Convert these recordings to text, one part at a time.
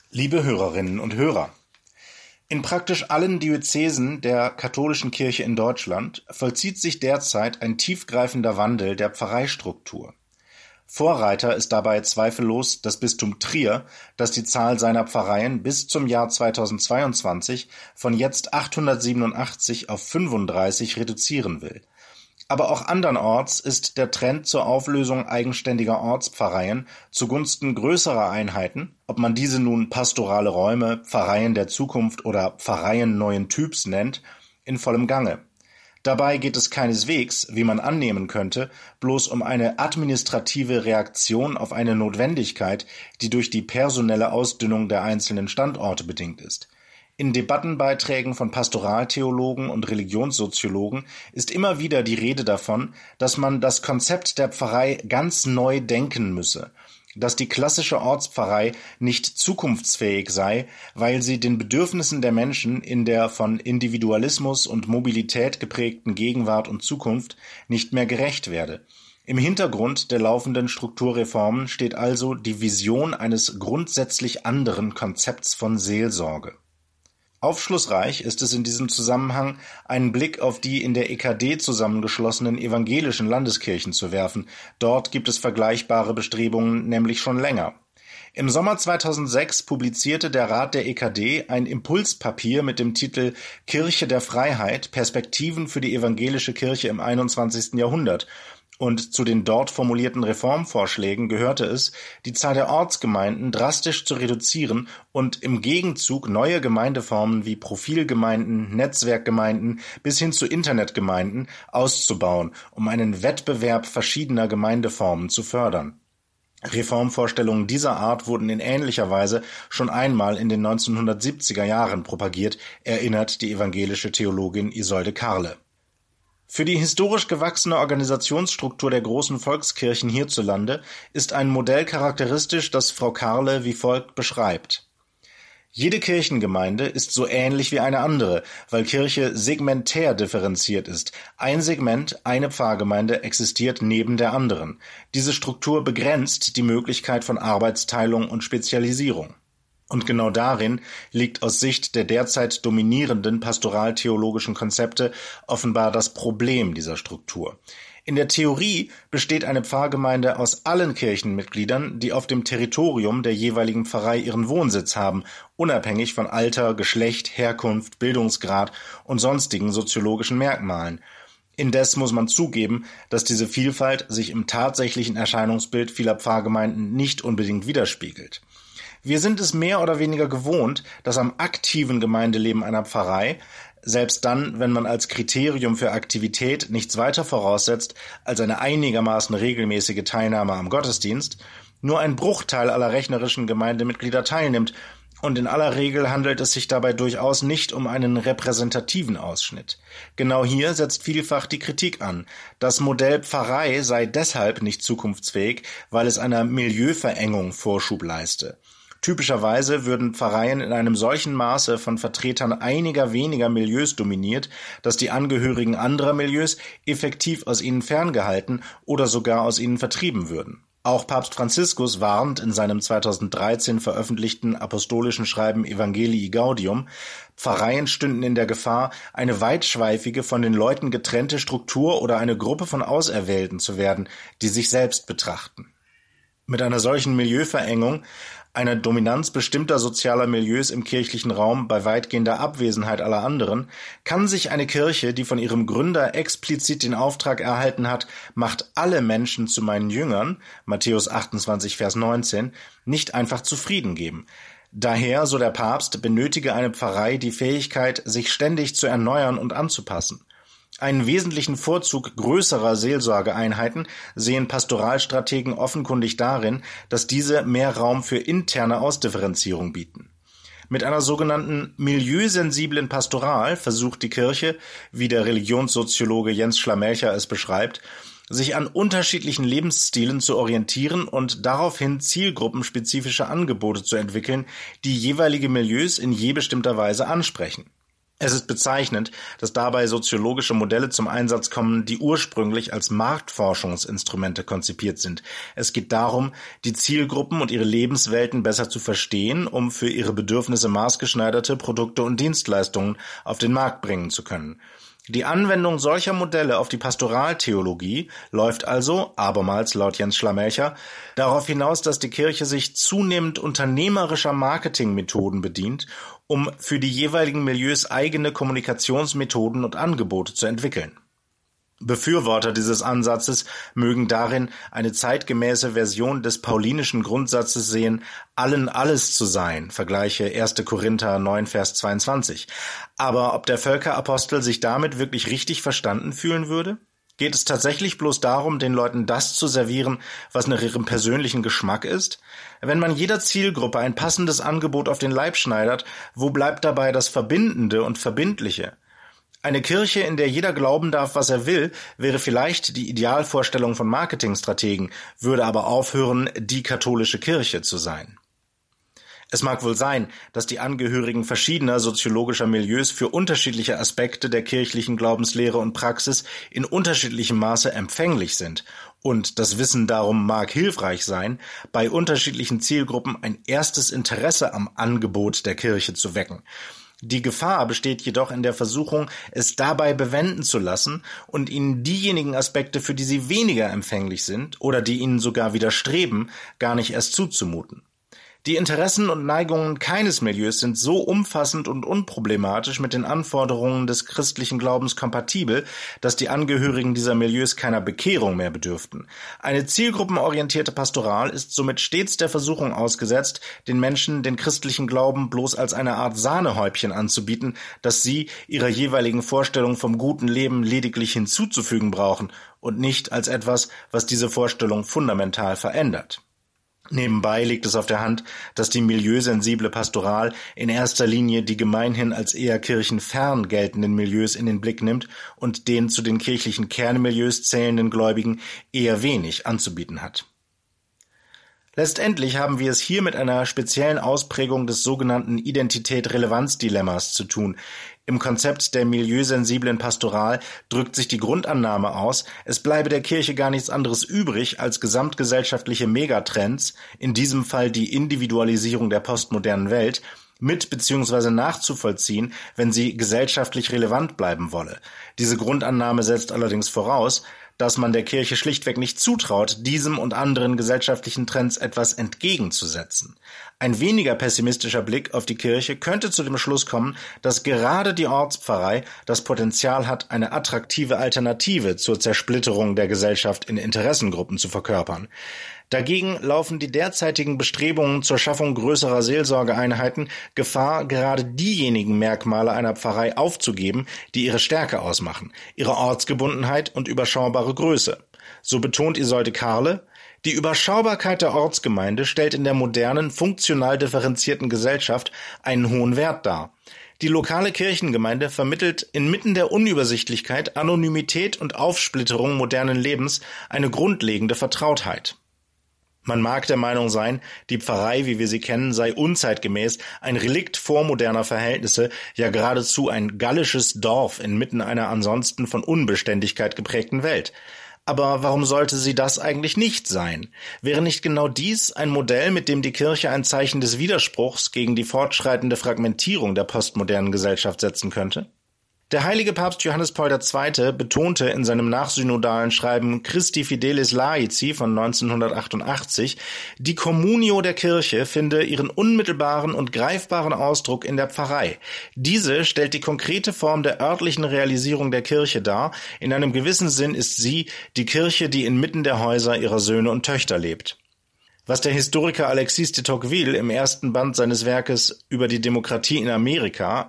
Liebe Hörerinnen und Hörer, in praktisch allen Diözesen der katholischen Kirche in Deutschland vollzieht sich derzeit ein tiefgreifender Wandel der Pfarreistruktur. Vorreiter ist dabei zweifellos das Bistum Trier, das die Zahl seiner Pfarreien bis zum Jahr 2022 von jetzt 887 auf 35 reduzieren will. Aber auch andernorts ist der Trend zur Auflösung eigenständiger Ortspfarreien zugunsten größerer Einheiten, ob man diese nun pastorale Räume, Pfarreien der Zukunft oder Pfarreien neuen Typs nennt, in vollem Gange. Dabei geht es keineswegs, wie man annehmen könnte, bloß um eine administrative Reaktion auf eine Notwendigkeit, die durch die personelle Ausdünnung der einzelnen Standorte bedingt ist. In Debattenbeiträgen von Pastoraltheologen und Religionssoziologen ist immer wieder die Rede davon, dass man das Konzept der Pfarrei ganz neu denken müsse, dass die klassische Ortspfarrei nicht zukunftsfähig sei, weil sie den Bedürfnissen der Menschen in der von Individualismus und Mobilität geprägten Gegenwart und Zukunft nicht mehr gerecht werde. Im Hintergrund der laufenden Strukturreformen steht also die Vision eines grundsätzlich anderen Konzepts von Seelsorge. Aufschlussreich ist es in diesem Zusammenhang, einen Blick auf die in der EKD zusammengeschlossenen evangelischen Landeskirchen zu werfen. Dort gibt es vergleichbare Bestrebungen nämlich schon länger. Im Sommer 2006 publizierte der Rat der EKD ein Impulspapier mit dem Titel »Kirche der Freiheit – Perspektiven für die evangelische Kirche im 21. Jahrhundert«. Und zu den dort formulierten Reformvorschlägen gehörte es, die Zahl der Ortsgemeinden drastisch zu reduzieren und im Gegenzug neue Gemeindeformen wie Profilgemeinden, Netzwerkgemeinden bis hin zu Internetgemeinden auszubauen, um einen Wettbewerb verschiedener Gemeindeformen zu fördern. Reformvorstellungen dieser Art wurden in ähnlicher Weise schon einmal in den 1970er Jahren propagiert, erinnert die evangelische Theologin Isolde Karle. Für die historisch gewachsene Organisationsstruktur der großen Volkskirchen hierzulande ist ein Modell charakteristisch, das Frau Karle wie folgt beschreibt. Jede Kirchengemeinde ist so ähnlich wie eine andere, weil Kirche segmentär differenziert ist. Ein Segment, eine Pfarrgemeinde existiert neben der anderen. Diese Struktur begrenzt die Möglichkeit von Arbeitsteilung und Spezialisierung. Und genau darin liegt aus Sicht der derzeit dominierenden pastoraltheologischen Konzepte offenbar das Problem dieser Struktur. In der Theorie besteht eine Pfarrgemeinde aus allen Kirchenmitgliedern, die auf dem Territorium der jeweiligen Pfarrei ihren Wohnsitz haben, unabhängig von Alter, Geschlecht, Herkunft, Bildungsgrad und sonstigen soziologischen Merkmalen. Indes muss man zugeben, dass diese Vielfalt sich im tatsächlichen Erscheinungsbild vieler Pfarrgemeinden nicht unbedingt widerspiegelt. Wir sind es mehr oder weniger gewohnt, dass am aktiven Gemeindeleben einer Pfarrei, selbst dann, wenn man als Kriterium für Aktivität nichts weiter voraussetzt als eine einigermaßen regelmäßige Teilnahme am Gottesdienst, nur ein Bruchteil aller rechnerischen Gemeindemitglieder teilnimmt, und in aller Regel handelt es sich dabei durchaus nicht um einen repräsentativen Ausschnitt. Genau hier setzt vielfach die Kritik an. Das Modell Pfarrei sei deshalb nicht zukunftsfähig, weil es einer Milieuverengung Vorschub leiste. Typischerweise würden Pfarreien in einem solchen Maße von Vertretern einiger weniger Milieus dominiert, dass die Angehörigen anderer Milieus effektiv aus ihnen ferngehalten oder sogar aus ihnen vertrieben würden. Auch Papst Franziskus warnt in seinem 2013 veröffentlichten apostolischen Schreiben Evangelii Gaudium, Pfarreien stünden in der Gefahr, eine weitschweifige, von den Leuten getrennte Struktur oder eine Gruppe von Auserwählten zu werden, die sich selbst betrachten. Mit einer solchen Milieuverengung, einer Dominanz bestimmter sozialer Milieus im kirchlichen Raum bei weitgehender Abwesenheit aller anderen, kann sich eine Kirche, die von ihrem Gründer explizit den Auftrag erhalten hat, macht alle Menschen zu meinen Jüngern, Matthäus 28, Vers 19, nicht einfach zufrieden geben. Daher, so der Papst, benötige eine Pfarrei die Fähigkeit, sich ständig zu erneuern und anzupassen. Einen wesentlichen Vorzug größerer Seelsorgeeinheiten sehen Pastoralstrategen offenkundig darin, dass diese mehr Raum für interne Ausdifferenzierung bieten. Mit einer sogenannten milieusensiblen Pastoral versucht die Kirche, wie der Religionssoziologe Jens Schlamelcher es beschreibt, sich an unterschiedlichen Lebensstilen zu orientieren und daraufhin zielgruppenspezifische Angebote zu entwickeln, die jeweilige Milieus in je bestimmter Weise ansprechen. Es ist bezeichnend, dass dabei soziologische Modelle zum Einsatz kommen, die ursprünglich als Marktforschungsinstrumente konzipiert sind. Es geht darum, die Zielgruppen und ihre Lebenswelten besser zu verstehen, um für ihre Bedürfnisse maßgeschneiderte Produkte und Dienstleistungen auf den Markt bringen zu können. Die Anwendung solcher Modelle auf die Pastoraltheologie läuft also, abermals laut Jens Schlamelcher, darauf hinaus, dass die Kirche sich zunehmend unternehmerischer Marketingmethoden bedient, um für die jeweiligen Milieus eigene Kommunikationsmethoden und Angebote zu entwickeln. Befürworter dieses Ansatzes mögen darin eine zeitgemäße Version des paulinischen Grundsatzes sehen, allen alles zu sein, vergleiche 1. Korinther 9, Vers 22. Aber ob der Völkerapostel sich damit wirklich richtig verstanden fühlen würde? Geht es tatsächlich bloß darum, den Leuten das zu servieren, was nach ihrem persönlichen Geschmack ist? Wenn man jeder Zielgruppe ein passendes Angebot auf den Leib schneidert, wo bleibt dabei das Verbindende und Verbindliche? Eine Kirche, in der jeder glauben darf, was er will, wäre vielleicht die Idealvorstellung von Marketingstrategen, würde aber aufhören, die katholische Kirche zu sein. Es mag wohl sein, dass die Angehörigen verschiedener soziologischer Milieus für unterschiedliche Aspekte der kirchlichen Glaubenslehre und Praxis in unterschiedlichem Maße empfänglich sind, und das Wissen darum mag hilfreich sein, bei unterschiedlichen Zielgruppen ein erstes Interesse am Angebot der Kirche zu wecken. Die Gefahr besteht jedoch in der Versuchung, es dabei bewenden zu lassen und ihnen diejenigen Aspekte, für die sie weniger empfänglich sind oder die ihnen sogar widerstreben, gar nicht erst zuzumuten. Die Interessen und Neigungen keines Milieus sind so umfassend und unproblematisch mit den Anforderungen des christlichen Glaubens kompatibel, dass die Angehörigen dieser Milieus keiner Bekehrung mehr bedürften. Eine zielgruppenorientierte Pastoral ist somit stets der Versuchung ausgesetzt, den Menschen den christlichen Glauben bloß als eine Art Sahnehäubchen anzubieten, das sie ihrer jeweiligen Vorstellung vom guten Leben lediglich hinzuzufügen brauchen und nicht als etwas, was diese Vorstellung fundamental verändert. Nebenbei liegt es auf der Hand, dass die milieusensible Pastoral in erster Linie die gemeinhin als eher kirchenfern geltenden Milieus in den Blick nimmt und den zu den kirchlichen Kernmilieus zählenden Gläubigen eher wenig anzubieten hat. Letztendlich haben wir es hier mit einer speziellen Ausprägung des sogenannten Identität-Relevanz-Dilemmas zu tun. Im Konzept der milieusensiblen Pastoral drückt sich die Grundannahme aus, es bleibe der Kirche gar nichts anderes übrig, als gesamtgesellschaftliche Megatrends, in diesem Fall die Individualisierung der postmodernen Welt, mit bzw. nachzuvollziehen, wenn sie gesellschaftlich relevant bleiben wolle. Diese Grundannahme setzt allerdings voraus, dass man der Kirche schlichtweg nicht zutraut, diesem und anderen gesellschaftlichen Trends etwas entgegenzusetzen. Ein weniger pessimistischer Blick auf die Kirche könnte zu dem Schluss kommen, dass gerade die Ortspfarrei das Potenzial hat, eine attraktive Alternative zur Zersplitterung der Gesellschaft in Interessengruppen zu verkörpern. Dagegen laufen die derzeitigen Bestrebungen zur Schaffung größerer Seelsorgeeinheiten Gefahr, gerade diejenigen Merkmale einer Pfarrei aufzugeben, die ihre Stärke ausmachen, ihre Ortsgebundenheit und überschaubare Größe. So betont Isolde Karle: Die Überschaubarkeit der Ortsgemeinde stellt in der modernen, funktional differenzierten Gesellschaft einen hohen Wert dar. Die lokale Kirchengemeinde vermittelt inmitten der Unübersichtlichkeit, Anonymität und Aufsplitterung modernen Lebens eine grundlegende Vertrautheit. Man mag der Meinung sein, die Pfarrei, wie wir sie kennen, sei unzeitgemäß, ein Relikt vormoderner Verhältnisse, ja geradezu ein gallisches Dorf inmitten einer ansonsten von Unbeständigkeit geprägten Welt. Aber warum sollte sie das eigentlich nicht sein? Wäre nicht genau dies ein Modell, mit dem die Kirche ein Zeichen des Widerspruchs gegen die fortschreitende Fragmentierung der postmodernen Gesellschaft setzen könnte? Der heilige Papst Johannes Paul II. Betonte in seinem nachsynodalen Schreiben Christi Fidelis Laici von 1988, die Communio der Kirche finde ihren unmittelbaren und greifbaren Ausdruck in der Pfarrei. Diese stellt die konkrete Form der örtlichen Realisierung der Kirche dar. In einem gewissen Sinn ist sie die Kirche, die inmitten der Häuser ihrer Söhne und Töchter lebt. Was der Historiker Alexis de Tocqueville im ersten Band seines Werkes über die Demokratie in Amerika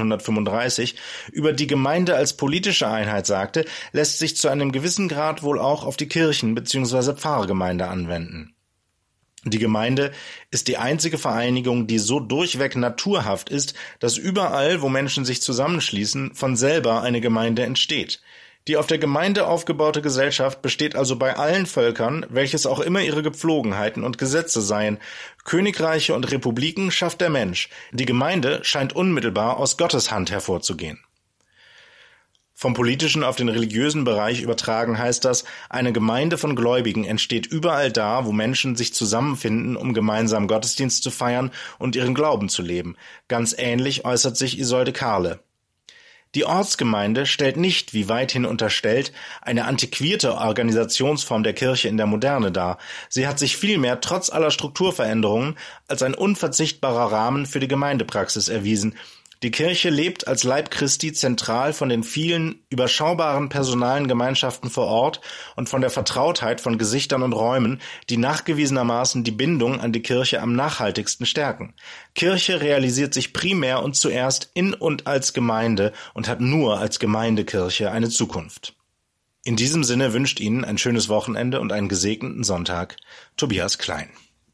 1835 über die Gemeinde als politische Einheit sagte, lässt sich zu einem gewissen Grad wohl auch auf die Kirchen- bzw. Pfarrgemeinde anwenden. Die Gemeinde ist die einzige Vereinigung, die so durchweg naturhaft ist, dass überall, wo Menschen sich zusammenschließen, von selber eine Gemeinde entsteht. Die auf der Gemeinde aufgebaute Gesellschaft besteht also bei allen Völkern, welches auch immer ihre Gepflogenheiten und Gesetze seien. Königreiche und Republiken schafft der Mensch. Die Gemeinde scheint unmittelbar aus Gottes Hand hervorzugehen. Vom politischen auf den religiösen Bereich übertragen heißt das, eine Gemeinde von Gläubigen entsteht überall da, wo Menschen sich zusammenfinden, um gemeinsam Gottesdienst zu feiern und ihren Glauben zu leben. Ganz ähnlich äußert sich Isolde Karle. Die Ortsgemeinde stellt nicht, wie weithin unterstellt, eine antiquierte Organisationsform der Kirche in der Moderne dar. Sie hat sich vielmehr trotz aller Strukturveränderungen als ein unverzichtbarer Rahmen für die Gemeindepraxis erwiesen. Die Kirche lebt als Leib Christi zentral von den vielen, überschaubaren personalen Gemeinschaften vor Ort und von der Vertrautheit von Gesichtern und Räumen, die nachgewiesenermaßen die Bindung an die Kirche am nachhaltigsten stärken. Kirche realisiert sich primär und zuerst in und als Gemeinde und hat nur als Gemeindekirche eine Zukunft. In diesem Sinne wünscht Ihnen ein schönes Wochenende und einen gesegneten Sonntag Tobias Klein.